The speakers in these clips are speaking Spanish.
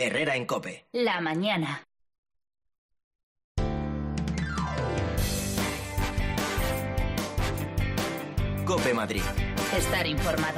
Herrera en COPE. La mañana. COPE Madrid. Estar informado.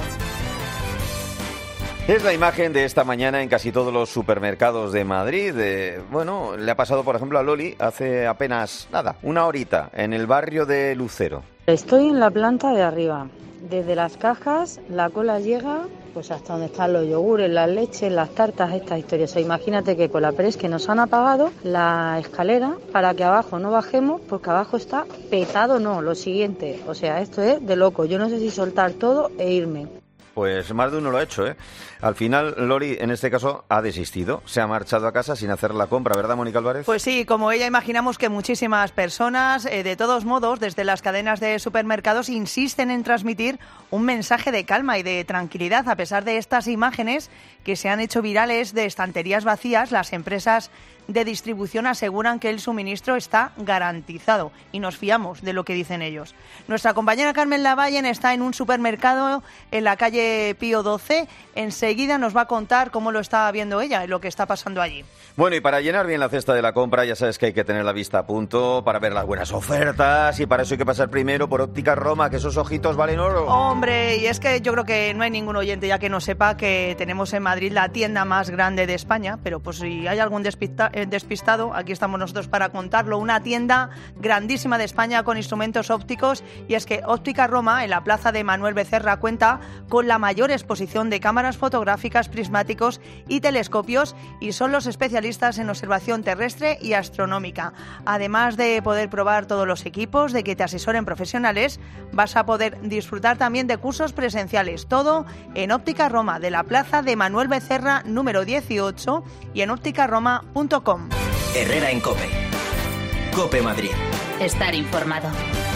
Es la imagen de esta mañana en casi todos los supermercados de Madrid. Bueno, le ha pasado, por ejemplo, a Loli hace apenas, una horita, en el barrio de Lucero. Estoy en la planta de arriba. Desde las cajas, la cola llega pues hasta donde están los yogures, las leches, las tartas, estas historias. O sea, imagínate qué cola, pero es que nos han apagado la escalera para que abajo no bajemos, porque abajo está petado, lo siguiente. O sea, esto es de loco. Yo no sé si soltar todo e irme. Pues más de uno lo ha hecho, ¿eh? Al final, Loli, en este caso, ha desistido. Se ha marchado a casa sin hacer la compra, ¿verdad, Mónica Álvarez? Pues sí, como ella, imaginamos que muchísimas personas, de todos modos, desde las cadenas de supermercados, insisten en transmitir un mensaje de calma y de tranquilidad. A pesar de estas imágenes que se han hecho virales de estanterías vacías, las empresas de distribución aseguran que el suministro está garantizado y nos fiamos de lo que dicen ellos. Nuestra compañera Carmen Lavallen está en un supermercado en la calle Pío XII. Enseguida nos va a contar cómo lo está viendo ella y lo que está pasando allí. Bueno, y para llenar bien la cesta de la compra, ya sabes que hay que tener la vista a punto para ver las buenas ofertas, y para eso hay que pasar primero por Óptica Roma, que esos ojitos valen oro. Hombre, y es que yo creo que no hay ningún oyente ya que no sepa que tenemos en Madrid la tienda más grande de España, pero pues si hay algún despistado, aquí estamos nosotros para contarlo. Una tienda grandísima de España con instrumentos ópticos, y es que Óptica Roma, en la plaza de Manuel Becerra, cuenta con la mayor exposición de cámaras fotográficas, prismáticos y telescopios, y son los especialistas en observación terrestre y astronómica. Además de poder probar todos los equipos, de que te asesoren profesionales, vas a poder disfrutar también de cursos presenciales. Todo en Óptica Roma, de la plaza de Manuel Becerra número 18, y en ópticaroma.com. Herrera en COPE. COPE Madrid. Estar informado.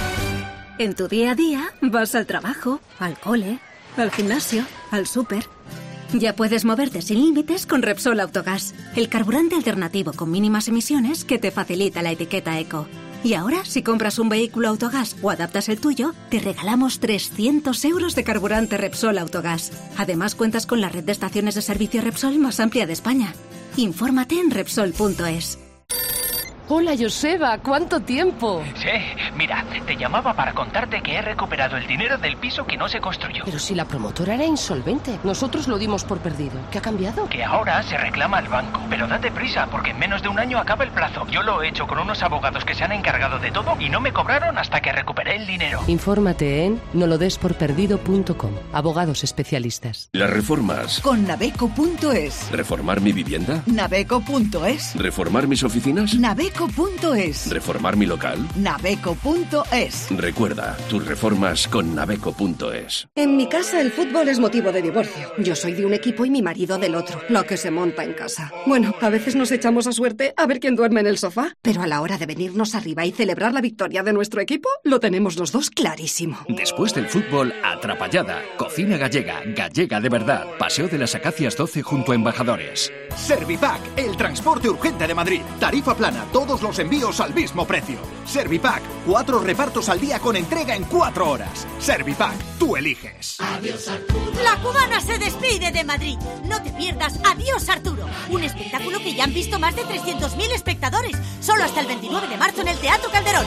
En tu día a día vas al trabajo, al cole, al gimnasio, al súper. Ya puedes moverte sin límites con Repsol Autogás, el carburante alternativo con mínimas emisiones que te facilita la etiqueta eco. Y ahora, si compras un vehículo Autogás o adaptas el tuyo, te regalamos 300 euros de carburante Repsol Autogás. Además, cuentas con la red de estaciones de servicio Repsol más amplia de España. Infórmate en Repsol.es. Hola, Joseba, ¿cuánto tiempo? Sí, mira, te llamaba para contarte que he recuperado el dinero del piso que no se construyó. Pero si la promotora era insolvente, nosotros lo dimos por perdido. ¿Qué ha cambiado? Que ahora se reclama al banco, pero date prisa, porque en menos de un año acaba el plazo. Yo lo he hecho con unos abogados que se han encargado de todo y no me cobraron hasta que recuperé el dinero. Infórmate en nolodesporperdido.com. Abogados especialistas. Las reformas. Con naveco.es. ¿Reformar mi vivienda? Naveco.es. ¿Reformar mis oficinas? Naveco.es. ¿Reformar mi local? Naveco.es. Recuerda, tus reformas con Naveco.es. En mi casa el fútbol es motivo de divorcio. Yo soy de un equipo y mi marido del otro. Lo que se monta en casa. Bueno, a veces nos echamos a suerte a ver quién duerme en el sofá. Pero a la hora de venirnos arriba y celebrar la victoria de nuestro equipo, lo tenemos los dos clarísimo. Después del fútbol, atrapallada. Cocina gallega, gallega de verdad. Paseo de las Acacias 12 junto a Embajadores. Servipack, el transporte urgente de Madrid. Tarifa plana, todos los envíos al mismo precio. Servipack, 4 repartos al día con entrega en 4 horas. Servipack, tú eliges. Adiós, Arturo. La cubana se despide de Madrid. No te pierdas Adiós, Arturo. Un espectáculo que ya han visto más de 300.000 espectadores. Solo hasta el 29 de marzo en el Teatro Calderón.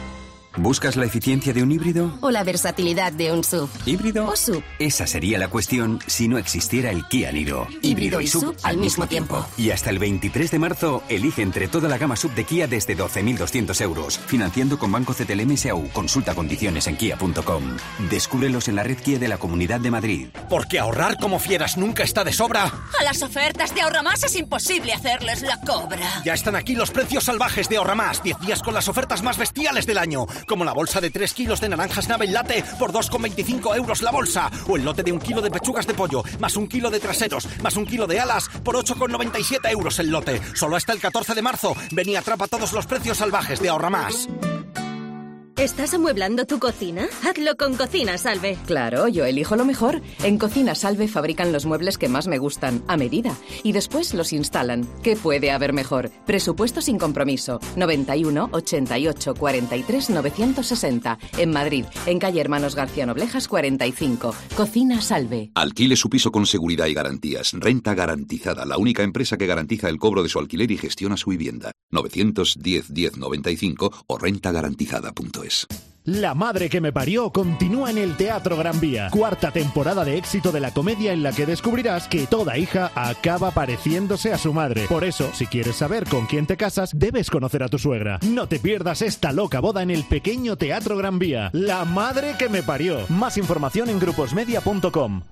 ¿Buscas la eficiencia de un híbrido? ¿O la versatilidad de un SUV? ¿Híbrido? ¿O SUV? Esa sería la cuestión si no existiera el Kia Niro. Híbrido y SUV al mismo tiempo. Y hasta el 23 de marzo, elige entre toda la gama SUV de Kia desde 12.200 euros. Financiando con Banco CTLM SAU. Consulta condiciones en kia.com. Descúbrelos en la red Kia de la Comunidad de Madrid. Porque ahorrar como fieras nunca está de sobra. A las ofertas de Ahorramás es imposible hacerles la cobra. Ya están aquí los precios salvajes de Ahorramás. 10 días con las ofertas más bestiales del año. Como la bolsa de 3 kilos de naranjas Nabel Latte por 2,25 euros la bolsa. O el lote de 1 kilo de pechugas de pollo, más 1 kilo de traseros, más 1 kilo de alas por 8,97 euros el lote. Solo hasta el 14 de marzo. Ven y atrapa todos los precios salvajes de Ahorramás. ¿Estás amueblando tu cocina? Hazlo con Cocina Salve. Claro, yo elijo lo mejor. En Cocina Salve fabrican los muebles que más me gustan, a medida. Y después los instalan. ¿Qué puede haber mejor? Presupuesto sin compromiso. 91 88 43 960. En Madrid, en calle Hermanos García Noblejas 45. Cocina Salve. Alquile su piso con seguridad y garantías. Renta Garantizada, la única empresa que garantiza el cobro de su alquiler y gestiona su vivienda. 910 1095 o rentagarantizada.es. La madre que me parió continúa en el Teatro Gran Vía. 4ª temporada de éxito de la comedia en la que descubrirás que toda hija acaba pareciéndose a su madre. Por eso, si quieres saber con quién te casas, debes conocer a tu suegra. No te pierdas esta loca boda en el pequeño Teatro Gran Vía. La madre que me parió. Más información en gruposmedia.com.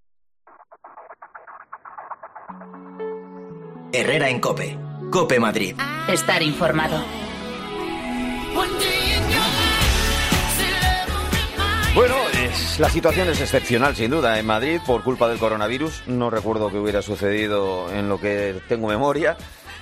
Herrera en COPE. COPE Madrid. Estar informado. Bueno, la situación es excepcional, sin duda, en Madrid por culpa del coronavirus. No recuerdo que hubiera sucedido en lo que tengo memoria.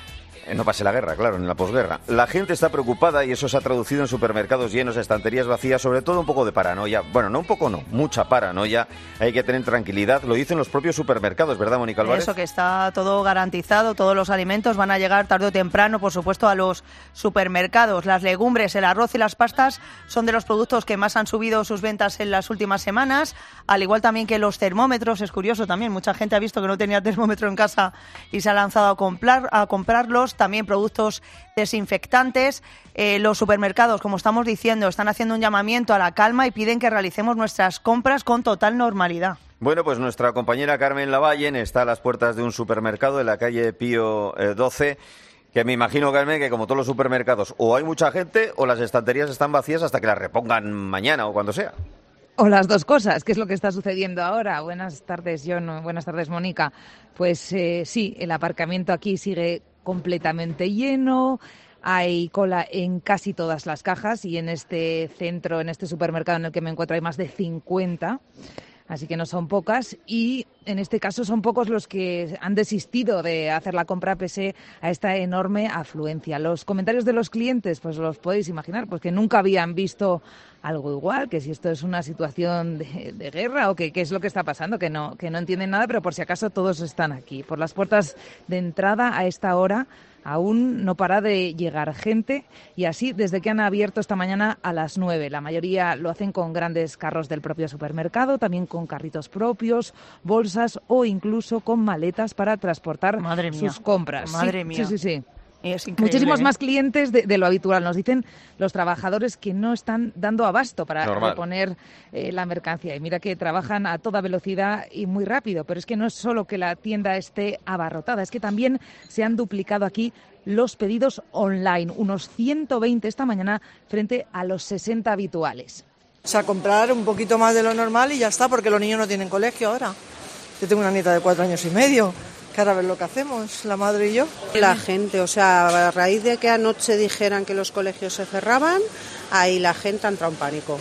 No pase la guerra, claro, en la posguerra. La gente está preocupada y eso se ha traducido en supermercados llenos, estanterías vacías, sobre todo un poco de paranoia. Bueno, no un poco, no, mucha paranoia. Hay que tener tranquilidad, lo dicen los propios supermercados, ¿verdad, Mónica Álvarez? Eso, que está todo garantizado, todos los alimentos van a llegar tarde o temprano, por supuesto, a los supermercados. Las legumbres, el arroz y las pastas son de los productos que más han subido sus ventas en las últimas semanas, al igual también que los termómetros. Es curioso también, mucha gente ha visto que no tenía termómetro en casa y se ha lanzado a comprarlos. También productos desinfectantes. Los supermercados, como estamos diciendo, están haciendo un llamamiento a la calma y piden que realicemos nuestras compras con total normalidad. Bueno, pues nuestra compañera Carmen Lavallen está a las puertas de un supermercado de la calle Pío 12, que me imagino, Carmen, que como todos los supermercados, o hay mucha gente o las estanterías están vacías hasta que las repongan mañana o cuando sea. O las dos cosas, ¿qué es lo que está sucediendo ahora? Buenas tardes, John. Buenas tardes, Mónica. Pues sí, el aparcamiento aquí sigue completamente lleno. Hay cola en casi todas las cajas y en este centro, en este supermercado en el que me encuentro, hay más de 50. Así que no son pocas y en este caso son pocos los que han desistido de hacer la compra pese a esta enorme afluencia. Los comentarios de los clientes, pues los podéis imaginar, pues que nunca habían visto algo igual, que si esto es una situación de guerra o que qué es lo que está pasando, que no entienden nada, pero por si acaso todos están aquí. Por las puertas de entrada a esta hora aún no para de llegar gente y así desde que han abierto esta mañana a las 9. La mayoría lo hacen con grandes carros del propio supermercado, también con carritos propios, bolsas o incluso con maletas para transportar sus compras. Madre mía. Sí. Es increíble, muchísimos más clientes de lo habitual. Nos dicen los trabajadores que no están dando abasto para reponer la mercancía. Y mira que trabajan a toda velocidad y muy rápido. Pero es que no es solo que la tienda esté abarrotada, es que también se han duplicado aquí los pedidos online. Unos 120 esta mañana frente a los 60 habituales. O sea, comprar un poquito más de lo normal y ya está, porque los niños no tienen colegio ahora. Yo tengo una nieta de 4 años y medio. Que ahora a ver lo que hacemos, la madre y yo. La gente, o sea, a raíz de que anoche dijeran que los colegios se cerraban, ahí la gente ha entrado en pánico.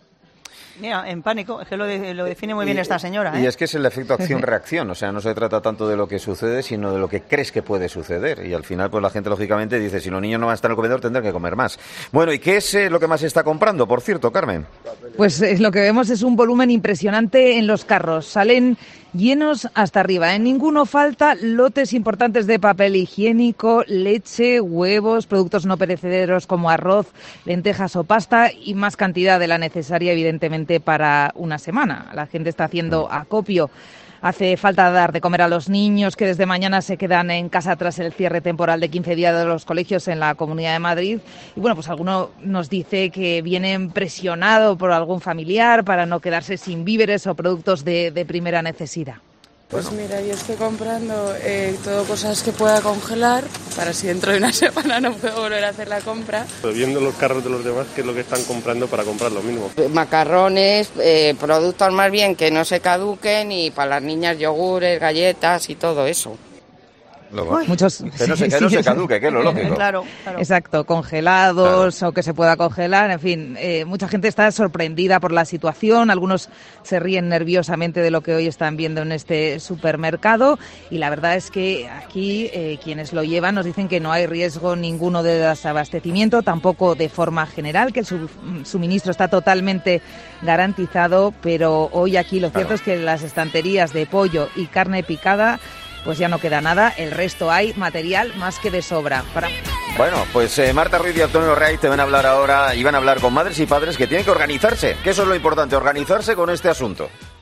Mira, en pánico, es que lo define muy bien esta señora. Y es que es el efecto acción-reacción, o sea, no se trata tanto de lo que sucede, sino de lo que crees que puede suceder. Y al final, pues la gente, lógicamente, dice, si los niños no van a estar en el comedor, tendrán que comer más. Bueno, ¿y qué es lo que más se está comprando, por cierto, Carmen? Pues lo que vemos es un volumen impresionante en los carros. Salen llenos hasta arriba. En ninguno falta lotes importantes de papel higiénico, leche, huevos, productos no perecederos como arroz, lentejas o pasta y más cantidad de la necesaria, evidentemente, para una semana. La gente está haciendo acopio. Hace falta dar de comer a los niños que desde mañana se quedan en casa tras el cierre temporal de 15 días de los colegios en la Comunidad de Madrid. Y bueno, pues alguno nos dice que vienen presionado por algún familiar para no quedarse sin víveres o productos de primera necesidad. Pues mira, yo estoy comprando todo cosas que pueda congelar para si dentro de una semana no puedo volver a hacer la compra. Viendo los carros de los demás, qué es lo que están comprando para comprar lo mismo. Macarrones, productos más bien que no se caduquen y para las niñas yogures, galletas y todo eso. Muchos, que no se caduque, que es lo lógico. Claro. Exacto, congelados o que se pueda congelar, en fin, mucha gente está sorprendida por la situación, algunos se ríen nerviosamente de lo que hoy están viendo en este supermercado y la verdad es que aquí quienes lo llevan nos dicen que no hay riesgo ninguno de desabastecimiento, tampoco de forma general, que el suministro está totalmente garantizado, pero hoy aquí lo cierto es que en las estanterías de pollo y carne picada pues ya no queda nada, el resto hay material más que de sobra. Bueno, pues Marta Ruiz y Antonio Reis te van a hablar ahora y van a hablar con madres y padres que tienen que organizarse, que eso es lo importante, organizarse con este asunto.